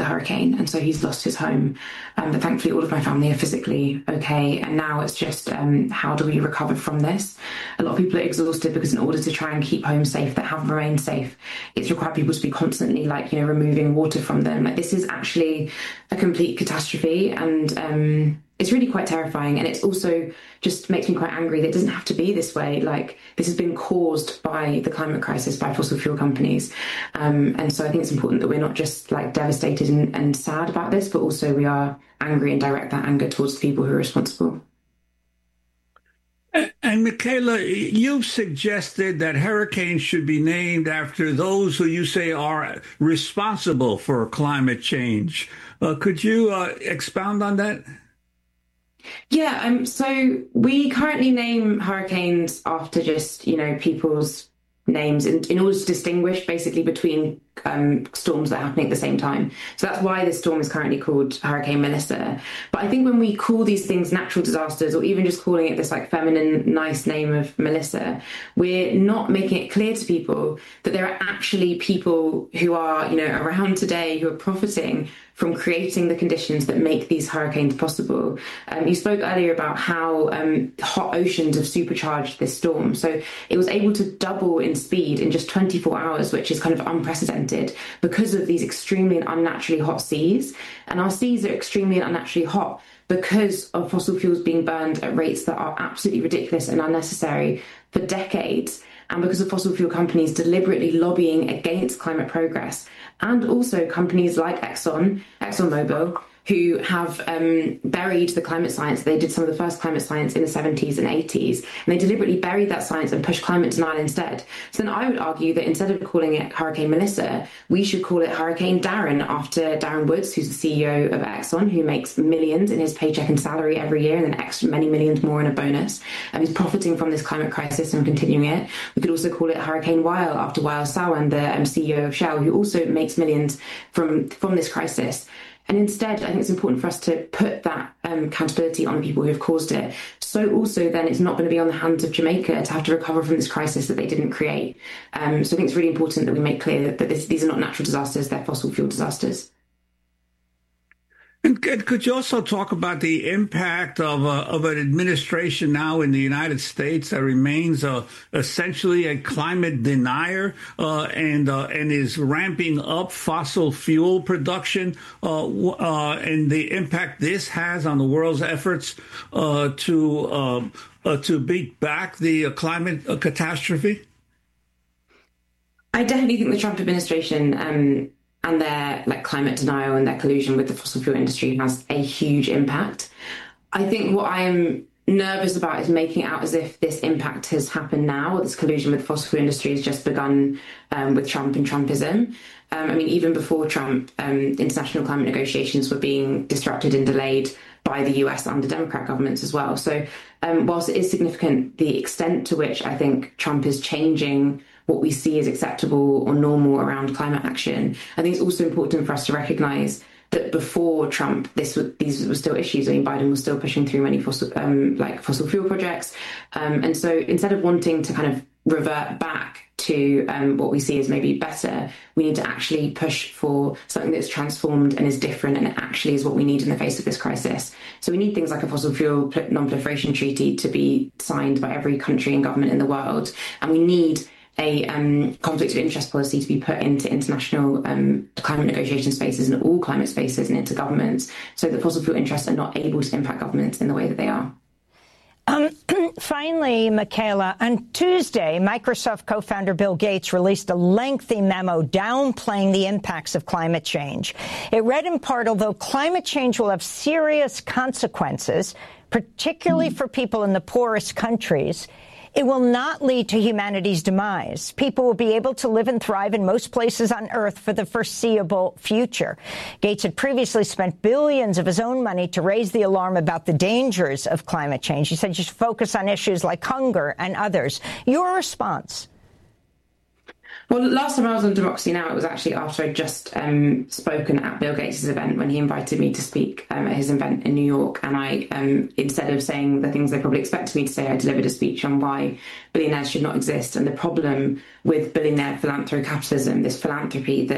hurricane, and so he's lost his home. But thankfully, all of my family are physically okay, and now it's just how do we recover from this? A lot of people are exhausted because in order to try and keep homes safe that have remained safe, it's required people to be constantly removing water from them. This is actually a complete catastrophe, and it's really quite terrifying, and it's also just makes me quite angry that it doesn't have to be this way. This has been caused by the climate crisis, by fossil fuel companies. And so I think it's important that we're not just devastated and sad about this, but also we are angry and direct that anger towards the people who are responsible. And Michaela, you've suggested that hurricanes should be named after those who you say are responsible for climate change. Could you expound on that? Yeah, so we currently name hurricanes after just, people's names in order to distinguish basically between storms that are happening at the same time. So that's why this storm is currently called Hurricane Melissa. But I think when we call these things natural disasters, or even just calling it this feminine, nice name of Melissa, we're not making it clear to people that there are actually people who are, around today who are profiting from creating the conditions that make these hurricanes possible. You spoke earlier about how hot oceans have supercharged this storm. So it was able to double in speed in just 24 hours, which is kind of unprecedented because of these extremely and unnaturally hot seas. And our seas are extremely and unnaturally hot because of fossil fuels being burned at rates that are absolutely ridiculous and unnecessary for decades, and because of fossil fuel companies deliberately lobbying against climate progress, and also companies like ExxonMobil, who have buried the climate science. They did some of the first climate science in the 70s and 80s, and they deliberately buried that science and pushed climate denial instead. So then I would argue that instead of calling it Hurricane Melissa, we should call it Hurricane Darren, after Darren Woods, who's the CEO of Exxon, who makes millions in his paycheck and salary every year, and then extra many millions more in a bonus. And he's profiting from this climate crisis and continuing it. We could also call it Hurricane Wael, after Wael Sawan, the CEO of Shell, who also makes millions from this crisis. And instead, I think it's important for us to put that accountability on the people who have caused it. So also then it's not going to be on the hands of Jamaica to have to recover from this crisis that they didn't create. So I think it's really important that we make clear that these are not natural disasters, they're fossil fuel disasters. And could you also talk about the impact of an administration now in the United States that remains essentially a climate denier and is ramping up fossil fuel production and the impact this has on the world's efforts to beat back the climate catastrophe? I definitely think the Trump administration and their climate denial and their collusion with the fossil fuel industry has a huge impact. I think what I am nervous about is making it out as if this impact has happened now, or this collusion with the fossil fuel industry has just begun with Trump and Trumpism. Even before Trump, international climate negotiations were being disrupted and delayed by the US under Democrat governments as well. So whilst it is significant, the extent to which I think Trump is changing what we see as acceptable or normal around climate action, I think it's also important for us to recognise that before Trump, these were still issues. Biden was still pushing through many fossil fuel projects. And so instead of wanting to kind of revert back to what we see as maybe better, we need to actually push for something that's transformed and is different, and it actually is what we need in the face of this crisis. So we need things like a fossil fuel non-proliferation treaty to be signed by every country and government in the world. And we need a conflict of interest policy to be put into international climate negotiation spaces and all climate spaces and into governments, so that fossil fuel interests are not able to impact governments in the way that they are. Finally, Michaela, on Tuesday, Microsoft co-founder Bill Gates released a lengthy memo downplaying the impacts of climate change. It read in part, although climate change will have serious consequences, particularly for people in the poorest countries, it will not lead to humanity's demise. People will be able to live and thrive in most places on Earth for the foreseeable future. Gates had previously spent billions of his own money to raise the alarm about the dangers of climate change. He said you should focus on issues like hunger and others. Your response? Well, last time I was on Democracy Now!, it was actually after I'd just spoken at Bill Gates' event when he invited me to speak at his event in New York. And I, instead of saying the things they probably expected me to say, I delivered a speech on why billionaires should not exist and the problem with billionaire philanthrocapitalism, this philanthropy that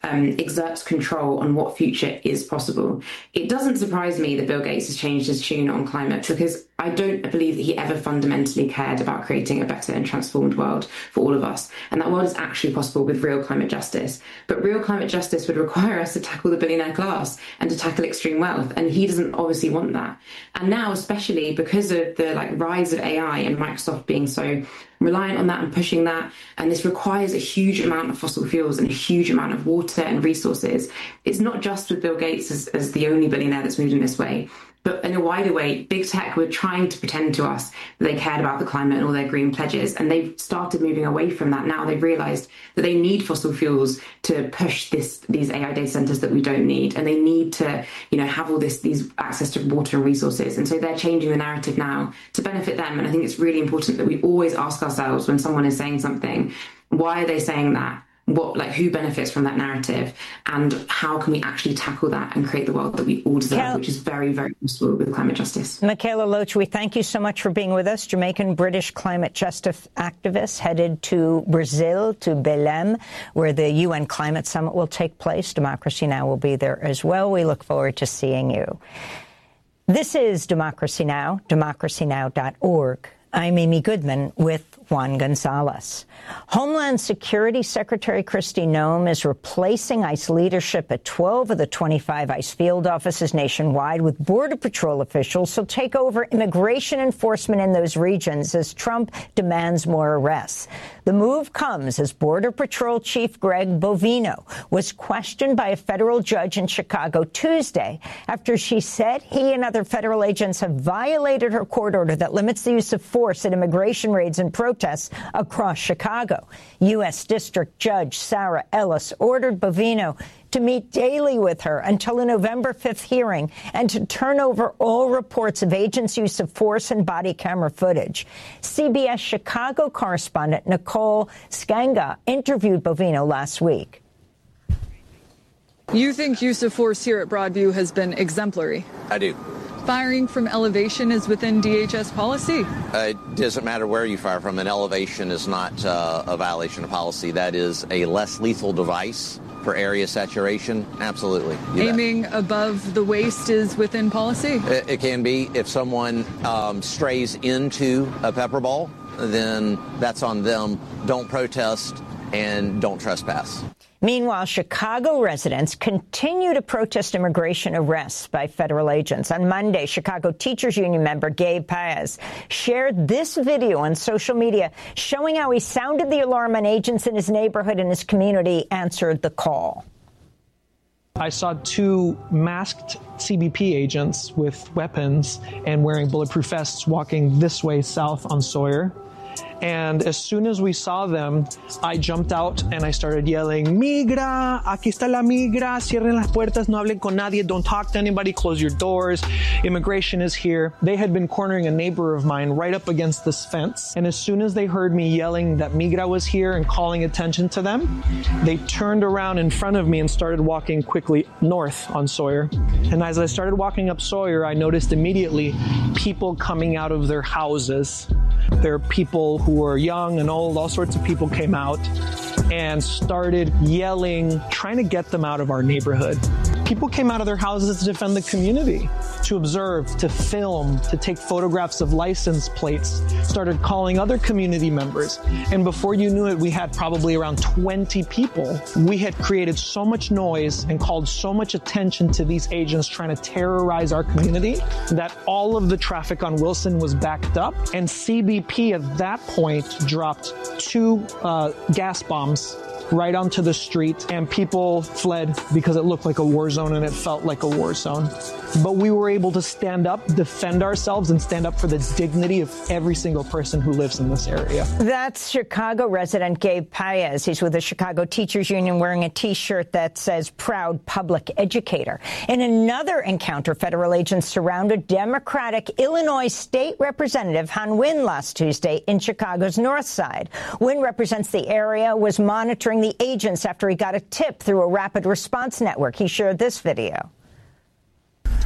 exerts control on what future is possible. It doesn't surprise me that Bill Gates has changed his tune on climate, because I don't believe that he ever fundamentally cared about creating a better and transformed world for all of us. And that world is actually possible with real climate justice. But real climate justice would require us to tackle the billionaire class and to tackle extreme wealth. And he doesn't obviously want that. And now, especially because of the rise of AI and Microsoft being so reliant on that and pushing that, and this requires a huge amount of fossil fuels and a huge amount of water and resources. It's not just with Bill Gates as the only billionaire that's moved in this way, but in a wider way, big tech were trying to pretend to us that they cared about the climate and all their green pledges, and they've started moving away from that. Now they've realized that they need fossil fuels to push these AI data centers that we don't need, and they need to, have all these access to water and resources. And so they're changing the narrative now to benefit them. And I think it's really important that we always ask ourselves when someone is saying something, why are they saying that? Who benefits from that narrative, and how can we actually tackle that and create the world that we all deserve, which is very, very possible with climate justice. Michaela Loach, we thank you so much for being with us. Jamaican-British climate justice activist headed to Brazil, to Belém, where the UN Climate Summit will take place. Democracy Now! Will be there as well. We look forward to seeing you. This is Democracy Now!, democracynow.org. I'm Amy Goodman with Juan Gonzalez. Homeland Security Secretary Kristi Noem is replacing ICE leadership at 12 of the 25 ICE field offices nationwide with Border Patrol officials who'll take over immigration enforcement in those regions as Trump demands more arrests. The move comes as Border Patrol Chief Greg Bovino was questioned by a federal judge in Chicago Tuesday after she said he and other federal agents have violated her court order that limits the use of force at immigration raids and protests across Chicago. U.S. District Judge Sarah Ellis ordered Bovino to meet daily with her until a November 5th hearing and to turn over all reports of agents' use of force and body camera footage. CBS Chicago correspondent Nicole Skanga interviewed Bovino last week. You think use of force here at Broadview has been exemplary? I do. Firing from elevation is within DHS policy? It doesn't matter where you fire from. An elevation is not a violation of policy. That is a less lethal device for area saturation. Absolutely. Aiming above the waist is within policy? It can be. If someone strays into a pepper ball, then that's on them. Don't protest and don't trespass. Meanwhile, Chicago residents continue to protest immigration arrests by federal agents. On Monday, Chicago Teachers Union member Gabe Paez shared this video on social media showing how he sounded the alarm on agents in his neighborhood and his community answered the call. I saw two masked CBP agents with weapons and wearing bulletproof vests walking this way south on Sawyer. And as soon as we saw them, I jumped out and I started yelling, "Migra, aquí está la migra, cierren las puertas, no hablen con nadie, don't talk to anybody, close your doors, immigration is here." They had been cornering a neighbor of mine right up against this fence. And as soon as they heard me yelling that migra was here and calling attention to them, they turned around in front of me and started walking quickly north on Sawyer. And as I started walking up Sawyer, I noticed immediately people coming out of their houses. There are people who were young and old, all sorts of people came out and started yelling, trying to get them out of our neighborhood. People came out of their houses to defend the community, to observe, to film, to take photographs of license plates, started calling other community members. And before you knew it, we had probably around 20 people. We had created so much noise and called so much attention to these agents trying to terrorize our community that all of the traffic on Wilson was backed up. And CBP at that point dropped two gas bombs right onto the street, and people fled because it looked like a war zone and it felt like a war zone. But we were able to stand up, defend ourselves, and stand up for the dignity of every single person who lives in this area. That's Chicago resident Gabe Paez. He's with the Chicago Teachers Union wearing a T-shirt that says "Proud Public Educator." In another encounter, federal agents surrounded Democratic Illinois State Representative Han Nguyen last Tuesday in Chicago's North Side. Nguyen represents the area, was monitoring the agents after he got a tip through a rapid response network. He shared this video.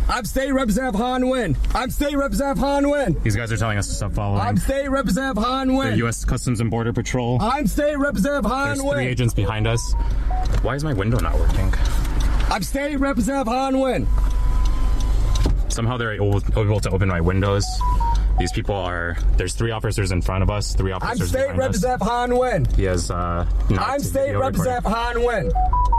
I'm State Representative Han Nguyen. I'm State Representative Han Nguyen. These guys are telling us to stop following. I'm State Representative Han Nguyen. The U.S. Customs and Border Patrol. I'm State Representative Han Nguyen. There's 3 agents behind us. Why is my window not working? I'm State Representative Han Nguyen. Somehow they're able to open my windows. These people are... There's 3 officers in front of us, 3 officers behind us. I'm State Representative Han Nguyen. He has I'm State Representative Han Nguyen.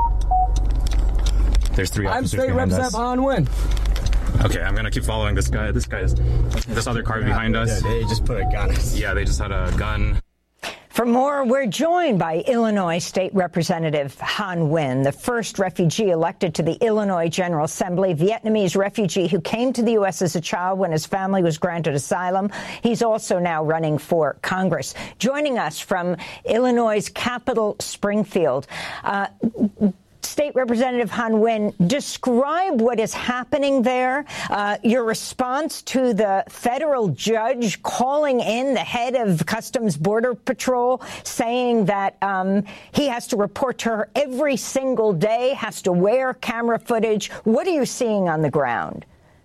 There's 3 officers behind us. I'm State Representative Han Nguyen. Okay, I'm gonna keep following this guy. This other car behind us. Yeah, they just put a gun. Yeah, they just had a gun. For more, we're joined by Illinois State Representative Han Nguyen, the first refugee elected to the Illinois General Assembly, Vietnamese refugee who came to the U.S. as a child when his family was granted asylum. He's also now running for Congress. Joining us from Illinois' capital, Springfield. State Representative Han Nguyen, describe what is happening there, your response to the federal judge calling in the head of Customs Border Patrol, saying that he has to report to her every single day, has to wear camera footage. What are you seeing on the ground?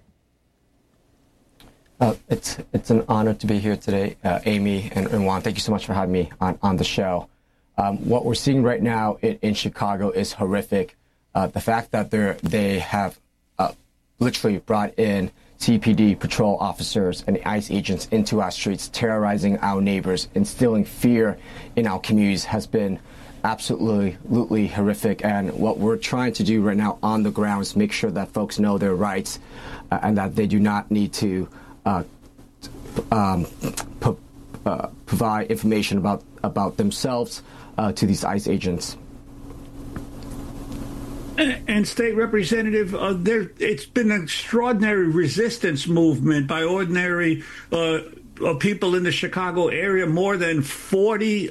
It's an honor to be here today, Amy and Juan. Thank you so much for having me on the show. What we're seeing right now in Chicago is horrific. The fact that they have literally brought in CPD patrol officers and ICE agents into our streets, terrorizing our neighbors, instilling fear in our communities has been absolutely horrific. And what we're trying to do right now on the ground is make sure that folks know their rights and that they do not need to provide information about themselves to these ICE agents. And State Representative, it's been an extraordinary resistance movement by ordinary people in the Chicago area. More than 40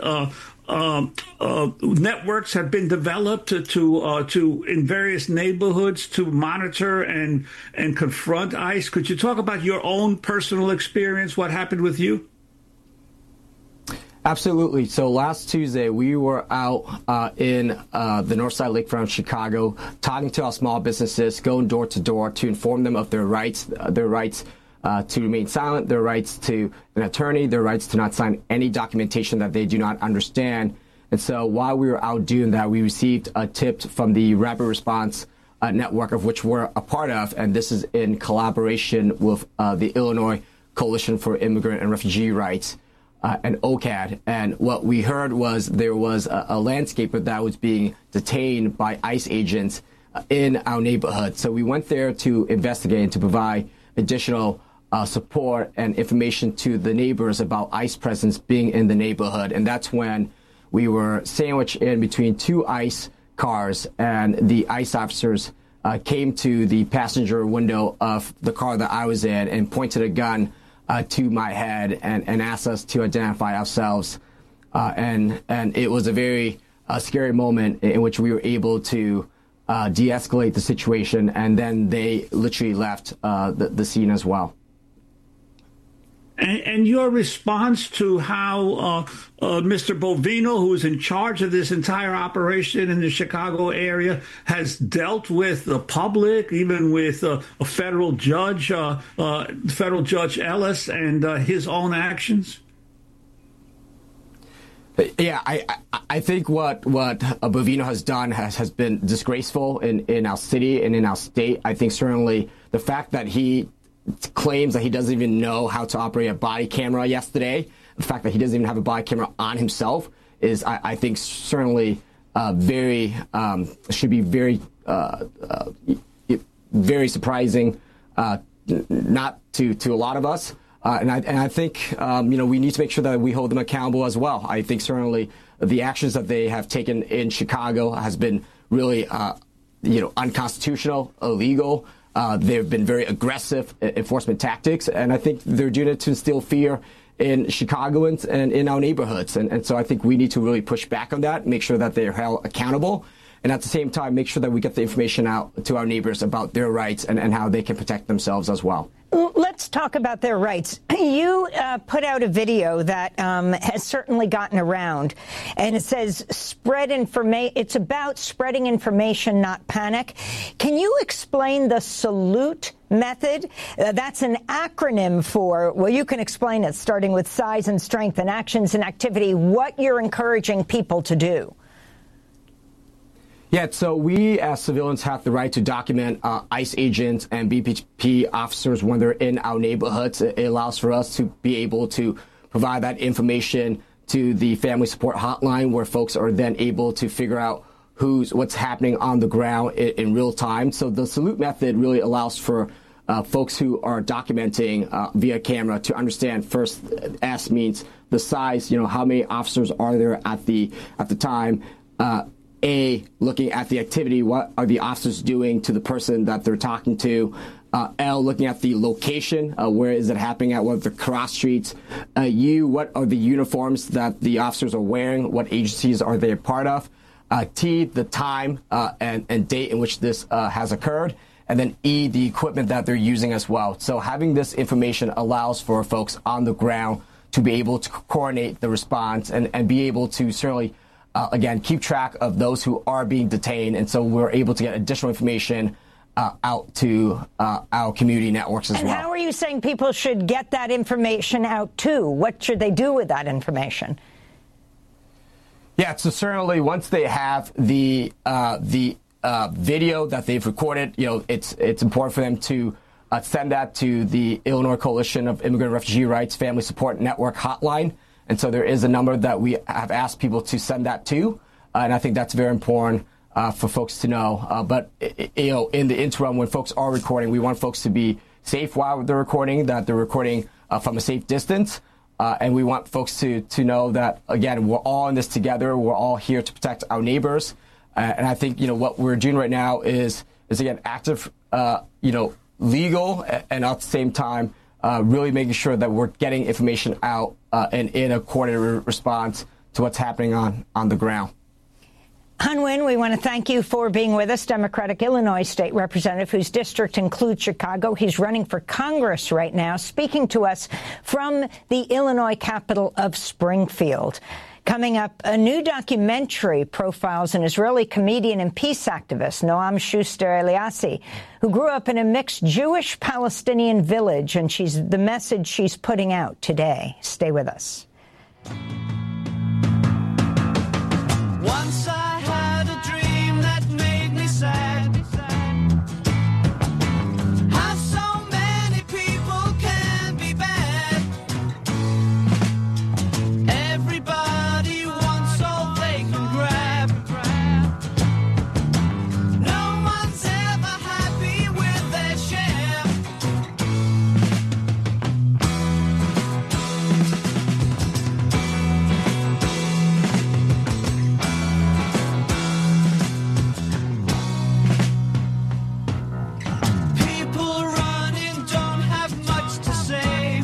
networks have been developed to in various neighborhoods to monitor and confront ICE. Could you talk about your own personal experience? What happened with you? Absolutely. So last Tuesday, we were out in the Northside Lakefront, Chicago, talking to our small businesses, going door to door to inform them of their rights to remain silent, their rights to an attorney, their rights to not sign any documentation that they do not understand. And so while we were out doing that, we received a tip from the Rapid Response Network, of which we're a part of, and this is in collaboration with the Illinois Coalition for Immigrant and Refugee Rights. And OCAD. And what we heard was there was a landscaper that was being detained by ICE agents in our neighborhood. So we went there to investigate and to provide additional support and information to the neighbors about ICE presence being in the neighborhood. And that's when we were sandwiched in between 2 ICE cars, and the ICE officers came to the passenger window of the car that I was in and pointed a gun to my head and asked us to identify ourselves. And it was a very scary moment in which we were able to de-escalate the situation, and then they literally left the scene as well. And your response to how Mr. Bovino, who is in charge of this entire operation in the Chicago area, has dealt with the public, even with a federal judge Ellis, and his own actions? Yeah, I think what Bovino has done has been disgraceful in our city and in our state. I think certainly the fact that he claims that he doesn't even know how to operate a body camera yesterday, the fact that he doesn't even have a body camera on himself is, I think, certainly should be very surprising, not to a lot of us. And I think, we need to make sure that we hold them accountable as well. I think certainly the actions that they have taken in Chicago has been really, unconstitutional, illegal. They've been very aggressive enforcement tactics, and I think they're doing it to instill fear in Chicagoans and in our neighborhoods. And so I think we need to really push back on that, make sure that they're held accountable, and at the same time, make sure that we get the information out to our neighbors about their rights and how they can protect themselves as well. Let's talk about their rights. You put out a video that has certainly gotten around, and it says it's about spreading information, not panic. Can you explain the Salute method. That's an acronym for, well, you can explain it, starting with size and strength and actions and activity, what you're encouraging people to do. Yeah, so we as civilians have the right to document ICE agents and BPP officers when they're in our neighborhoods. It allows for us to be able to provide that information to the family support hotline, where folks are then able to figure out what's happening on the ground in real time. So the salute method really allows for folks who are documenting via camera to understand first. S means the size, how many officers are there at the time. A, looking at the activity, what are the officers doing to the person that they're talking to? L, looking at the location, where is it happening at, what are the cross streets? U, what are the uniforms that the officers are wearing? What agencies are they a part of? T, the time and date in which this has occurred. And then E, the equipment that they're using as well. So having this information allows for folks on the ground to be able to coordinate the response and be able to certainly again, keep track of those who are being detained. And so we're able to get additional information out to our community networks as well. And how are you saying people should get that information out to? What should they do with that information? Yeah, so certainly once they have the video that they've recorded, it's important for them to send that to the Illinois Coalition of Immigrant and Refugee Rights Family Support Network hotline. And so there is a number that we have asked people to send that to, and I think that's very important for folks to know. But in the interim, when folks are recording, we want folks to be safe while they're recording, that they're recording from a safe distance, and we want folks to know that, again, we're all in this together. We're all here to protect our neighbors, and I think what we're doing right now is again active, legal, and at the same time. Really making sure that we're getting information out and in a coordinated response to what's happening on the ground. Han Nguyen, we want to thank you for being with us, Democratic Illinois State Representative whose district includes Chicago. He's running for Congress right now, speaking to us from the Illinois capital of Springfield. Coming up, a new documentary profiles an Israeli comedian and peace activist, Noam Shuster Eliassi, who grew up in a mixed Jewish-Palestinian village, and the message she's putting out today. Stay with us. Once I had a dream that made me sad. How so many people can be bad. Everybody wants all they can grab. No one's ever happy with their share. People running don't have much to say.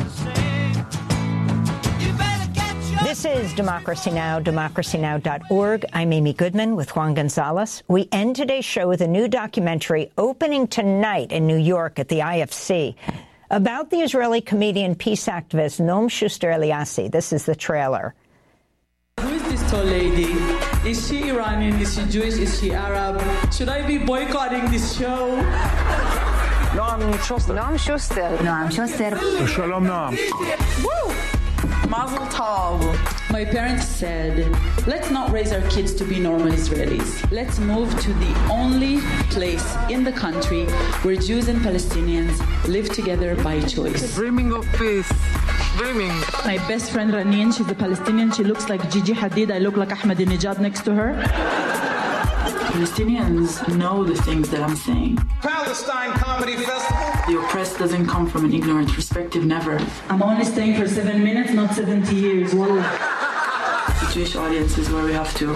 You better get your... This is Democracy Now!, democracynow.org. I'm Amy Goodman with Juan Gonzalez. We end today's show with a new documentary opening tonight in New York at the IFC about the Israeli comedian peace activist Noam Shuster Eliassi. This is the trailer. Who is this tall lady? Is she Iranian? Is she Jewish? Is she Arab? Should I be boycotting this show? Noam Shuster. Noam Shuster. Noam Shuster. Shalom Noam. Woo! Mazel tov. My parents said, let's not raise our kids to be normal Israelis. Let's move to the only place in the country where Jews and Palestinians live together by choice. Dreaming of peace. Dreaming. My best friend Ranin, she's a Palestinian. She looks like Gigi Hadid. I look like Ahmadinejad next to her. Palestinians know the things that I'm saying. Palestine Comedy Festival. The oppressed doesn't come from an ignorant perspective, never. I'm only staying for 7 minutes, not 70 years. Whoa. The Jewish audience is where we have to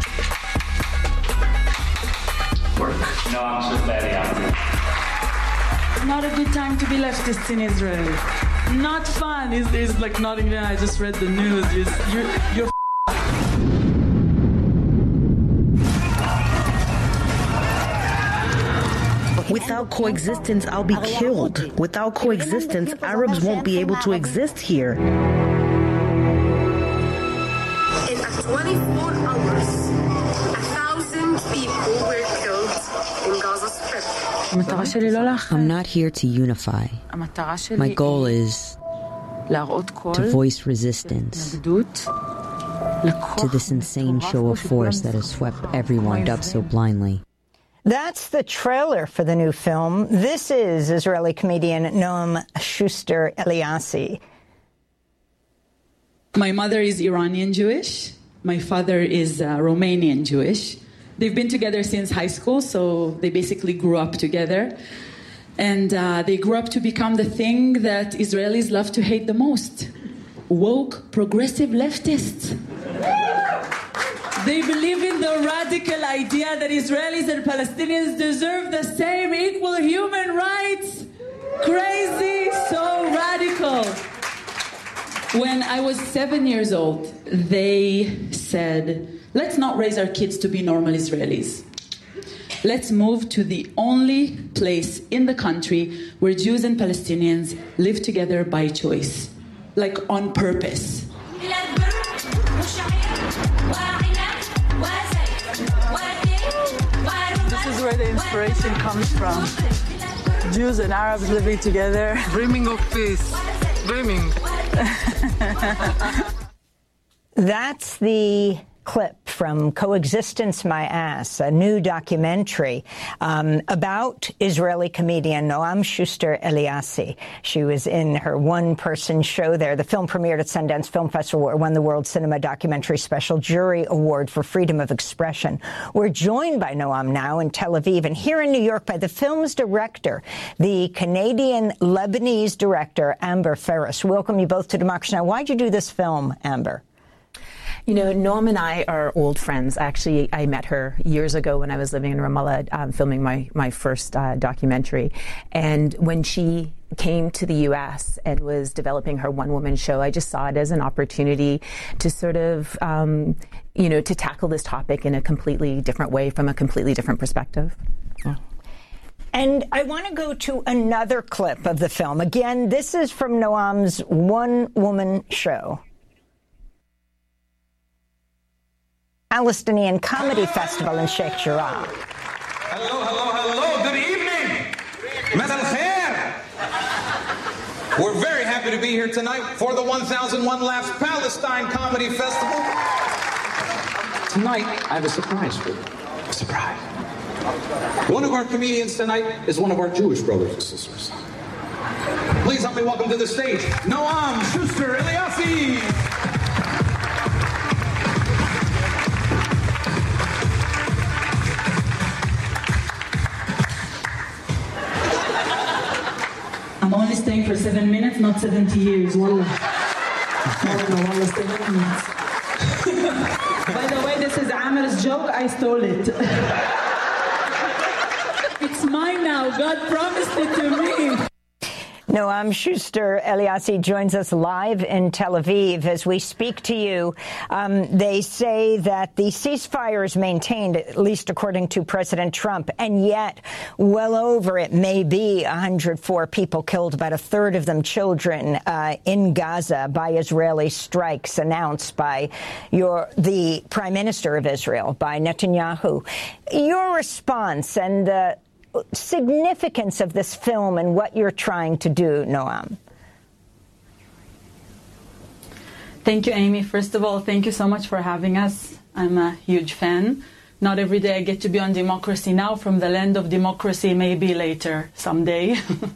work. No, I'm just letting Not a good time to be leftists in Israel. Not fun. It's like not even, I just read the news. You're Without coexistence, I'll be killed. Without coexistence, Arabs won't be able to exist here. In 24 hours, 1,000 people were killed in Gaza Strip. I'm not here to unify. My goal is to voice resistance to this insane show of force that has swept everyone dubbed so blindly. That's the trailer for the new film. This is Israeli comedian Noam Schuster Eliassi. My mother is Iranian Jewish. My father is Romanian Jewish. They've been together since high school, so they basically grew up together. And they grew up to become the thing that Israelis love to hate the most: woke, progressive leftists. They believe in the radical idea that Israelis and Palestinians deserve the same equal human rights. Crazy, so radical. When I was 7 years old, they said, let's not raise our kids to be normal Israelis. Let's move to the only place in the country where Jews and Palestinians live together by choice, like on purpose. This is where the inspiration comes from. Jews and Arabs living together. Dreaming of peace. Dreaming. That's the clip from Coexistence My Ass, a new documentary about Israeli comedian Noam Schuster Eliassi. She was in her one-person show there. The film premiered at Sundance Film Festival, where it won the World Cinema Documentary Special Jury Award for Freedom of Expression. We're joined by Noam now in Tel Aviv and here in New York by the film's director, the Canadian-Lebanese director, Amber Ferris. Welcome you both to Democracy Now! Why'd you do this film, Amber? You know, Noam and I are old friends. Actually, I met her years ago when I was living in Ramallah, filming my first documentary. And when she came to the U.S. and was developing her one-woman show, I just saw it as an opportunity to sort of, to tackle this topic in a completely different way, from a completely different perspective. Yeah. And I want to go to another clip of the film. Again, this is from Noam's one-woman show. Palestinian Comedy Festival in Sheikh Jarrah. Hello. Good evening. Masal khair. We're very happy to be here tonight for the 1001 Laughs Palestine Comedy Festival. Tonight, I have a surprise for you. A surprise. One of our comedians tonight is one of our Jewish brothers and sisters. Please help me welcome to the stage, Noam Schuster Eliassi. I'm only staying for 7 minutes, not 70 years. Wallah. Wallah, 7 minutes. By the way, this is Amir's joke. I stole it. It's mine now. God promised it to me. Noam Schuster Eliassi joins us live in Tel Aviv. As we speak to you, they say that the ceasefire is maintained, at least according to President Trump, and yet well over, it may be, 104 people killed, about a third of them children, in Gaza by Israeli strikes announced by the Prime Minister of Israel, by Netanyahu. Your response and the significance of this film and what you're trying to do, Noam. Thank you, Amy. First of all, thank you so much for having us. I'm a huge fan. Not every day I get to be on Democracy Now! From the land of democracy, maybe later, someday.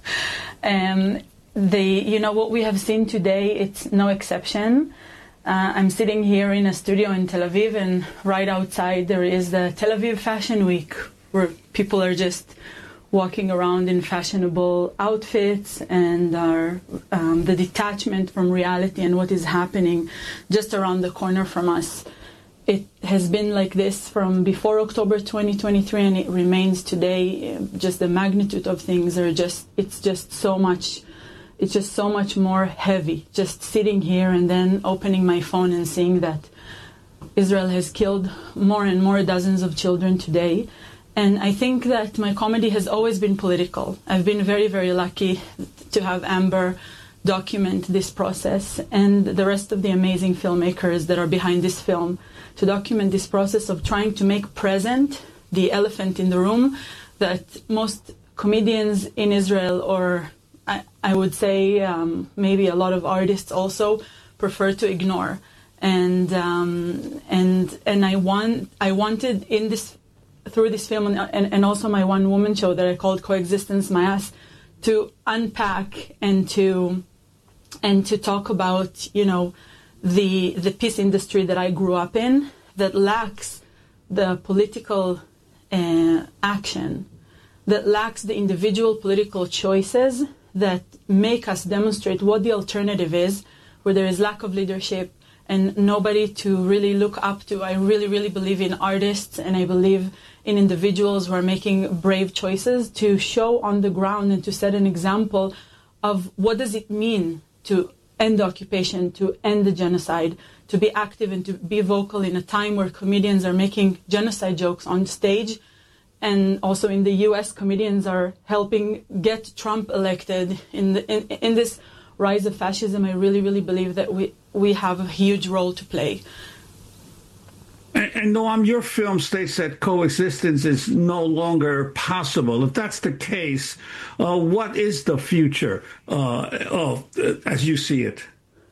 What we have seen today, it's no exception. I'm sitting here in a studio in Tel Aviv, and right outside there is the Tel Aviv Fashion Week, where people are just walking around in fashionable outfits, and the detachment from reality and what is happening just around the corner from us. It has been like this from before October 2023, and it remains today. Just the magnitude of things it's just so much more heavy. Just sitting here and then opening my phone and seeing that Israel has killed more and more dozens of children today. And I think that my comedy has always been political. I've been very, very lucky to have Amber document this process, and the rest of the amazing filmmakers that are behind this film, to document this process of trying to make present the elephant in the room that most comedians in Israel, or I would say maybe a lot of artists also, prefer to ignore. And I wanted in this, through this film and also my one-woman show that I called Coexistence Mayas, to unpack and to talk about, you know, the peace industry that I grew up in that lacks the political action, that lacks the individual political choices that make us demonstrate what the alternative is, where there is lack of leadership and nobody to really look up to. I really, really believe in artists, and I believe in individuals who are making brave choices to show on the ground and to set an example of what does it mean to end the occupation, to end the genocide, to be active and to be vocal in a time where comedians are making genocide jokes on stage. And also in the U.S., comedians are helping get Trump elected. In this rise of fascism, I really, really believe that we have a huge role to play. And Noam, your film states that coexistence is no longer possible. If that's the case, what is the future as you see it?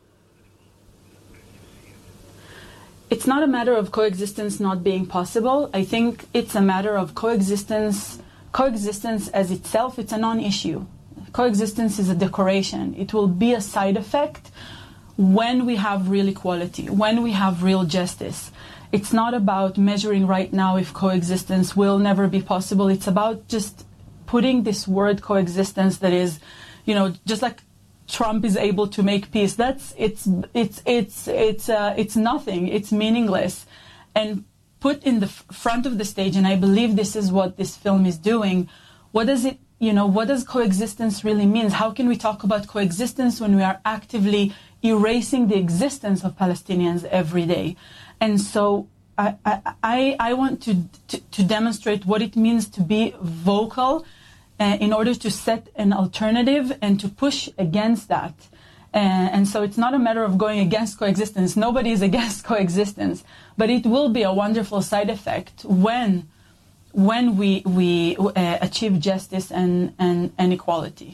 It's not a matter of coexistence not being possible. I think it's a matter of coexistence. Coexistence as itself, it's a non-issue. Coexistence is a decoration. It will be a side effect when we have real equality, when we have real justice. It's not about measuring right now if coexistence will never be possible. It's about just putting this word coexistence that is, you know, just like Trump is able to make peace. It's nothing. It's meaningless, and put in the front of the stage. And I believe this is what this film is doing. What does it? You know, what does coexistence really mean? How can we talk about coexistence when we are actively erasing the existence of Palestinians every day? And so I want to demonstrate what it means to be vocal in order to set an alternative and to push against that. And so it's not a matter of going against coexistence. Nobody is against coexistence. But it will be a wonderful side effect when we achieve justice and equality.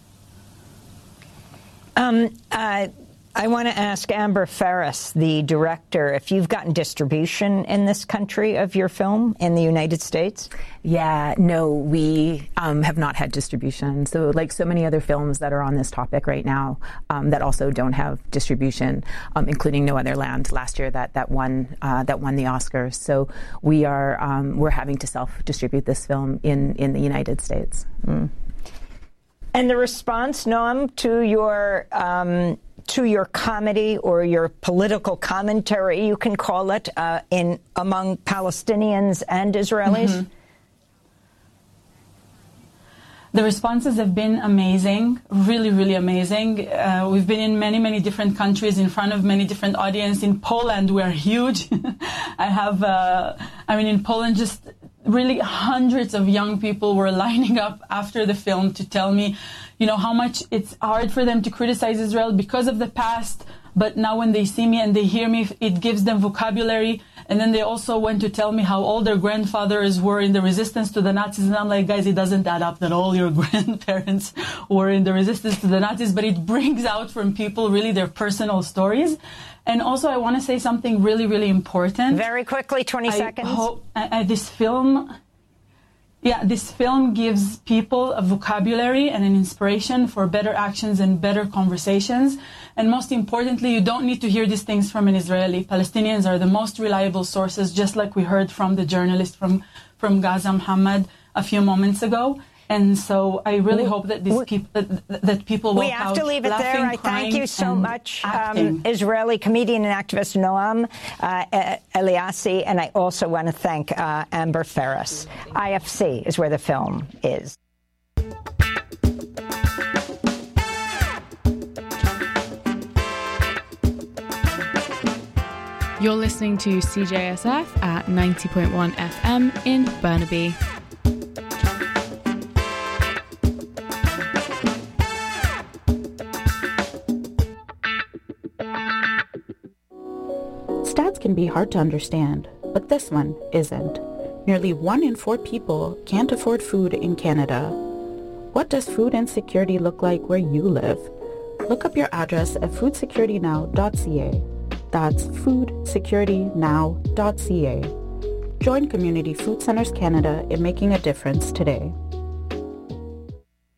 I want to ask Amber Ferris, the director, if you've gotten distribution in this country of your film in the United States? Yeah, no, we have not had distribution. So like so many other films that are on this topic right now that also don't have distribution, including No Other Land last year that won the Oscars. So we're having to self-distribute this film in the United States. Mm. And the response, Noam, to your comedy or your political commentary, you can call it, among Palestinians and Israelis? Mm-hmm. The responses have been amazing, really, really amazing. We've been in many, many different countries in front of many different audiences. In Poland, we're huge. In Poland, just really hundreds of young people were lining up after the film to tell me, you know, how much it's hard for them to criticize Israel because of the past, but now when they see me and they hear me, it gives them vocabulary. And then they also went to tell me how all their grandfathers were in the resistance to the Nazis. And I'm like, guys, it doesn't add up that all your grandparents were in the resistance to the Nazis, but it brings out from people really their personal stories. And also, I want to say something really, really important. Very quickly, 20 seconds. This film gives people a vocabulary and an inspiration for better actions and better conversations. And most importantly, you don't need to hear these things from an Israeli. Palestinians are the most reliable sources, just like we heard from the journalist from Gaza, Muhammad, a few moments ago. And so I really hope that people walk out. We have to leave it laughing, there. I thank you so much, acting. Israeli comedian and activist Noam Eliassi, and I also want to thank Amber Ferris. IFC is where the film is. You're listening to CJSF at 90.1 FM in Burnaby. Stats can be hard to understand, but this one isn't. Nearly 1 in 4 people can't afford food in Canada. What does food insecurity look like where you live? Look up your address at foodsecuritynow.ca. That's foodsecuritynow.ca. Join Community Food Centers Canada in making a difference today.